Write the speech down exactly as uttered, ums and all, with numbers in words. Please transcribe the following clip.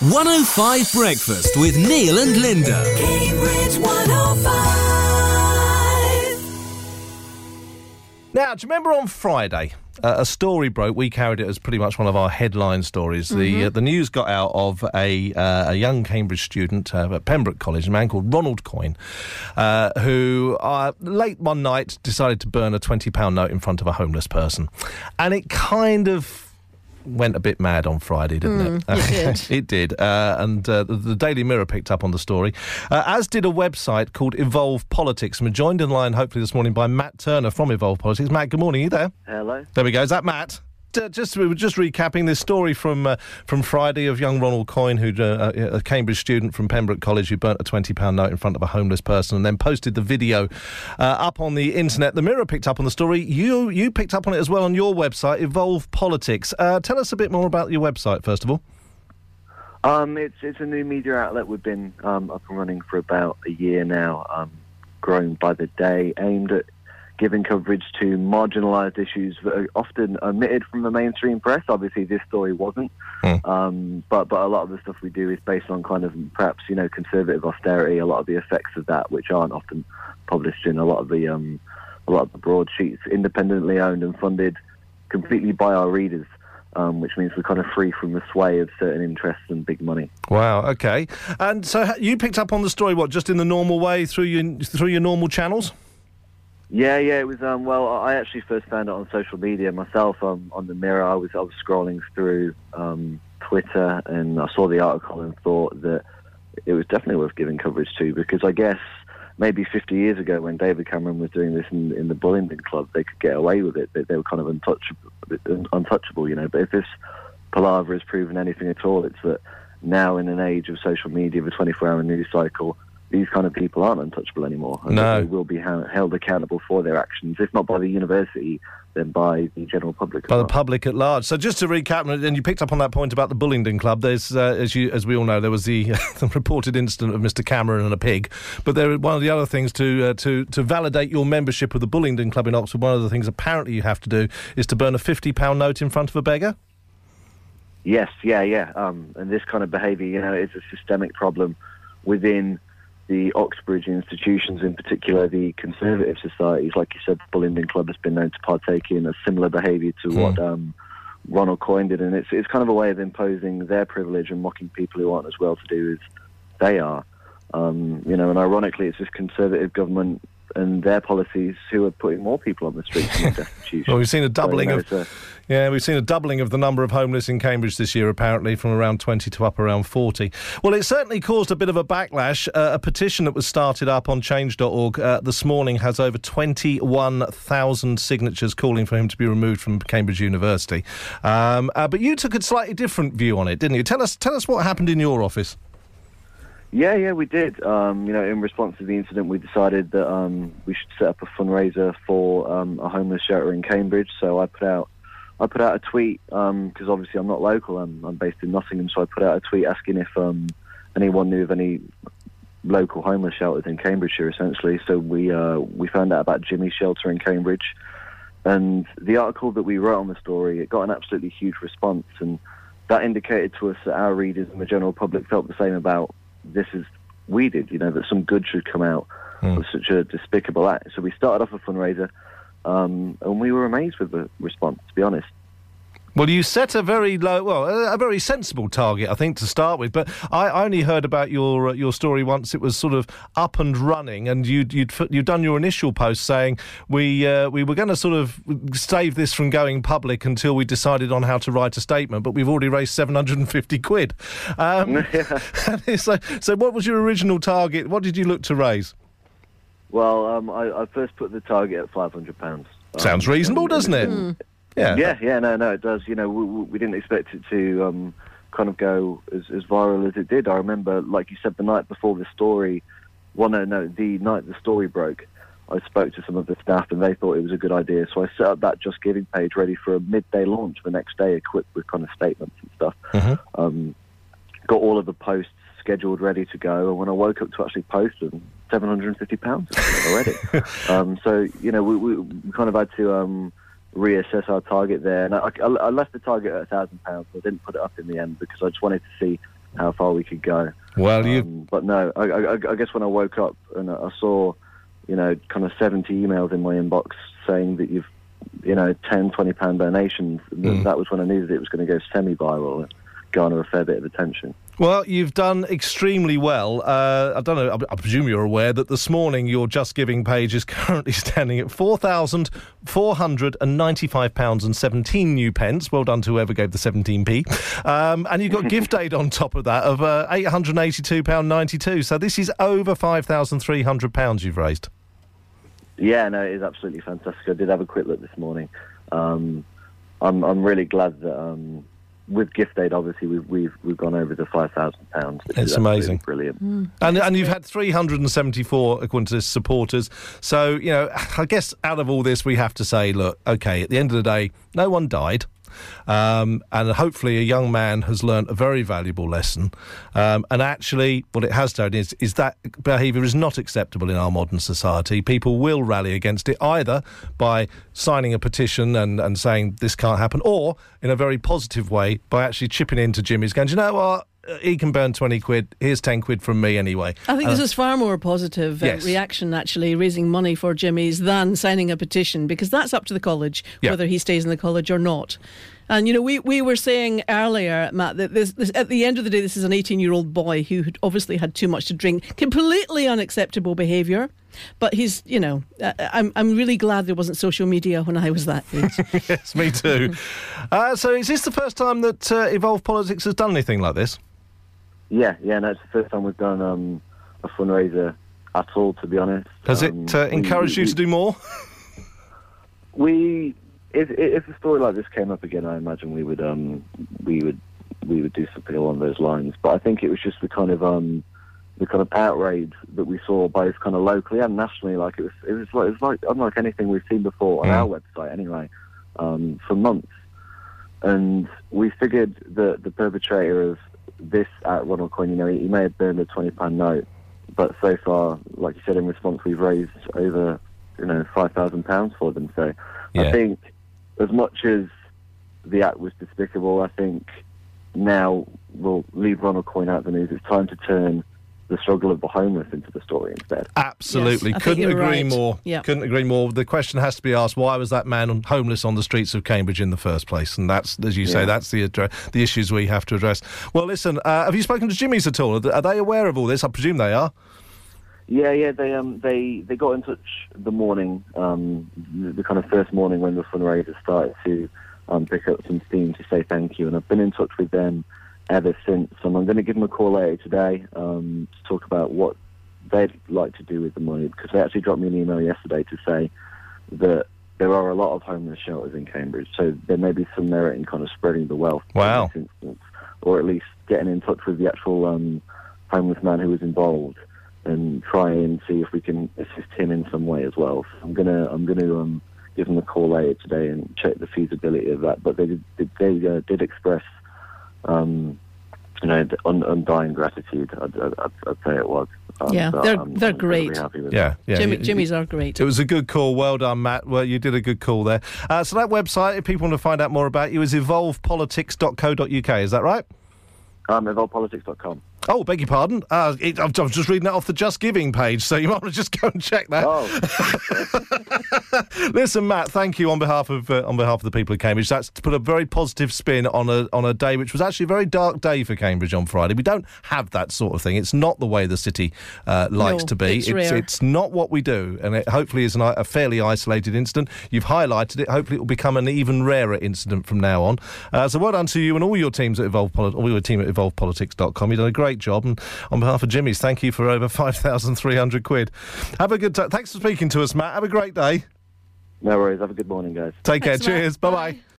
one oh five Breakfast with Neil and Linda. Cambridge one oh five. Now, do you remember on Friday, uh, a story broke? We carried it as pretty much one of our headline stories. Mm-hmm. The uh, the news got out of a uh, a young Cambridge student uh, at Pembroke College, a man called Ronald Coyne, uh, who uh, late one night decided to burn a twenty pound note in front of a homeless person. And it kind of went a bit mad on Friday, didn't mm, it? It did. It did. Uh, and uh, the, the Daily Mirror picked up on the story, uh, as did a website called Evolve Politics. And we're joined in line, hopefully, this morning by Matt Turner from Evolve Politics. Matt, good morning. Are you there? Hello. There we go. Is that Matt? Uh, just we were just recapping this story from uh, from Friday of young Ronald Coyne, who uh, a Cambridge student from Pembroke College who burnt a twenty pound note in front of a homeless person and then posted the video uh, up on the internet. The Mirror picked up on the story. You you picked up on it as well on your website, Evolve Politics. Uh, tell us a bit more about your website, first of all. Um, it's it's a new media outlet. We've been um, up and running for about a year now, um, growing by the day, aimed at giving coverage to marginalised issues that are often omitted from the mainstream press. Obviously, this story wasn't, mm. um, but but a lot of the stuff we do is based on kind of perhaps you know conservative austerity. A lot of the effects of that, which aren't often published in a lot of the um, a lot of the broadsheets, independently owned and funded completely by our readers. Um, which means we're kind of free from the sway of certain interests and big money. Wow. Okay. And so you picked up on the story, what, just in the normal way through your through your normal channels? Yeah, yeah, it was. Um, well, I actually first found it on social media myself. Um, on the Mirror, I was I was scrolling through um, Twitter, and I saw the article and thought that it was definitely worth giving coverage to, because I guess maybe fifty years ago, when David Cameron was doing this in, in the Bullingdon Club, they could get away with it. They, they were kind of untouchable, untouchable, you know. But if this palaver has proven anything at all, it's that now, in an age of social media, the twenty-four hour news cycle, these kind of people aren't untouchable anymore. And no. They will be ha- held accountable for their actions, if not by the university, then by the general public. By well. the public at large. So just to recap, and you picked up on that point about the Bullingdon Club, there's, uh, as you as we all know, there was the, the reported incident of Mister Cameron and a pig. But there, one of the other things to, uh, to, to validate your membership of the Bullingdon Club in Oxford, one of the things apparently you have to do is to burn a fifty pound note in front of a beggar? Yes, yeah, yeah. Um, and this kind of behaviour, you know, is a systemic problem within the Oxbridge institutions, in particular the conservative societies. Like you said, the Bullingdon Club has been known to partake in a similar behaviour to mm. what um, Ronald Coyne did, and it's it's kind of a way of imposing their privilege and mocking people who aren't as well to do as they are. Um, you know, and ironically, it's this conservative government and their policies who are putting more people on the streets and destitution. Well, we've seen a doubling so, you know, of yeah, we've seen a doubling of the number of homeless in Cambridge this year, apparently, from around twenty to up around forty. Well, it certainly caused a bit of a backlash. Uh, a petition that was started up on change dot org uh, this morning has over twenty-one thousand signatures calling for him to be removed from Cambridge University. Um, uh, but you took a slightly different view on it, didn't you? Tell us, tell us what happened in your office. Yeah, yeah, we did. Um, you know, in response to the incident, we decided that um, we should set up a fundraiser for um, a homeless shelter in Cambridge. So I put out, I put out a tweet because um, obviously I'm not local. I'm, I'm based in Nottingham, so I put out a tweet asking if um, anyone knew of any local homeless shelters in Cambridgeshire, essentially. So we uh, we found out about Jimmy's shelter in Cambridge, and the article that we wrote on the story, it got an absolutely huge response, and that indicated to us that our readers and the general public felt the same about this as we did, you know, that some good should come out mm. of such a despicable act. So we started off a fundraiser, um, and we were amazed with the response, to be honest. Well, you set a very low, well, a, a very sensible target, I think, to start with. But I only heard about your uh, your story once it was sort of up and running, and you'd you'd you'd done your initial post saying we uh, we were going to sort of save this from going public until we decided on how to write a statement. But we've already raised seven hundred and fifty quid. Um, yeah. so, so, what was your original target? What did you look to raise? Well, um, I, I first put the target at five hundred pounds. Sounds um, reasonable, doesn't it? Mm. Yeah, yeah, yeah. No, no, it does. You know, we, we didn't expect it to um, kind of go as, as viral as it did. I remember, like you said, the night before the story, well, no, no, the night the story broke, I spoke to some of the staff and they thought it was a good idea. So I set up that Just Giving page ready for a midday launch the next day, equipped with kind of statements and stuff. Mm-hmm. Um, got all of the posts scheduled, ready to go. And when I woke up to actually post them, seven hundred and fifty pounds already. um, so you know, we, we, we kind of had to. Um, reassess our target there, and I, I, I left the target at a thousand pounds. I didn't put it up in the end because I just wanted to see how far we could go. Well, you. Um, but no, I, I, I guess when I woke up and I saw, you know, kind of seventy emails in my inbox saying that you've, you know, ten, twenty pound donations, mm. that was when I knew that it was going to go semi-viral and garner a fair bit of attention. Well, you've done extremely well. Uh, I don't know, I, I presume you're aware that this morning your Just Giving page is currently standing at four thousand four hundred ninety-five pounds and seventeen new pence. Well done to whoever gave the seventeen p. Um, and you've got gift aid on top of that of uh, eight hundred eighty-two pounds ninety-two. So this is over five thousand three hundred pounds you've raised. Yeah, no, it is absolutely fantastic. I did have a quick look this morning. Um, I'm, I'm really glad that... Um, with gift aid, obviously, we've we've we've gone over the five thousand pounds. It's amazing, brilliant, mm. and and you've had three hundred and seventy-four Aquintis supporters. So you know, I guess out of all this, we have to say, look, okay, at the end of the day, no one died. Um, and hopefully a young man has learnt a very valuable lesson. Um, and actually, what it has done is, is that behaviour is not acceptable in our modern society. People will rally against it either by signing a petition and, and saying this can't happen, or in a very positive way by actually chipping into Jimmy's, going, do you know what? He can burn twenty quid. Here's ten quid from me anyway. I think uh, this is far more positive uh, yes. reaction, actually, raising money for Jimmy's than signing a petition, because that's up to the college, yeah. whether he stays in the college or not. And, you know, we, we were saying earlier, Matt, that this, this, at the end of the day, this is an eighteen-year-old boy who had obviously had too much to drink. Completely unacceptable behaviour. But he's, you know, uh, I'm I'm really glad there wasn't social media when I was that age. Yes, me too. uh, so is this the first time that uh, Evolve Politics has done anything like this? Yeah, yeah, no, it's the first time we've done um, a fundraiser at all, to be honest. Has um, it uh, encouraged we, we, you to do more? We, if, if a story like this came up again, I imagine we would, um, we would, we would do something along those lines. But I think it was just the kind of, um, the kind of outrage that we saw both kind of locally and nationally. Like it was, it was like, it was like unlike anything we've seen before on mm. our website, anyway, um, for months. And we figured that the perpetrator of this at Ronald Coyne, you know, he, he may have burned a twenty pound note, but so far, like you said, in response, we've raised over, you know, five thousand pounds for them. So yeah. I think as much as the act was despicable, I think now we'll leave Ronald Coyne out of the news. It's time to turn the struggle of the homeless into the story instead. Absolutely. Yes, Couldn't agree right. more. Yep. Couldn't agree more. The question has to be asked, why was that man homeless on the streets of Cambridge in the first place? And that's, as you yeah. say, that's the address, the issues we have to address. Well, listen, uh, have you spoken to Jimmy's at all? Are they aware of all this? I presume they are. Yeah, yeah, they um they, they got in touch the morning, um the, the kind of first morning when the fundraiser started to um pick up some steam to say thank you, and I've been in touch with them ever since, and I'm going to give them a call later today um, to talk about what they'd like to do with the money, because they actually dropped me an email yesterday to say that there are a lot of homeless shelters in Cambridge, so there may be some merit in kind of spreading the wealth wow. in this instance, or at least getting in touch with the actual um, homeless man who was involved and try and see if we can assist him in some way as well. So I'm gonna I'm gonna um, give them a call later today and check the feasibility of that. But they did they uh, did express Um, you know, un- undying gratitude. I'd, I'd, I'd say it was. Um, yeah, so they're I'm, they're I'm great. Yeah, yeah. Jimmy, Jimmy's are great. It was a good call. Well done, Matt. Well, you did a good call there. Uh, so that website, if people want to find out more about you, is evolve politics dot co dot uk. Is that right? Um, evolve politics dot com. Oh, beg your pardon. Uh, it, I'm, I'm just reading that off the Just Giving page, so you might want to just go and check that. Oh. Listen, Matt, thank you on behalf of uh, on behalf of the people of Cambridge. That's to put a very positive spin on a on a day which was actually a very dark day for Cambridge on Friday. We don't have that sort of thing. It's not the way the city uh, likes no, to be. It's, it's, rare. it's not what we do, and it hopefully is an, a fairly isolated incident. You've highlighted it. Hopefully, it will become an even rarer incident from now on. Uh, so, well done to you and all your teams at Evolve, Poli- all your team at evolve politics dot com. You've done a great job, and on behalf of Jimmy's, thank you for over five thousand three hundred quid. Have a good time. Thanks for speaking to us, Matt. Have a great day. No worries. Have a good morning, guys. Take Thanks, care. Matt. Cheers. Bye-bye. Bye.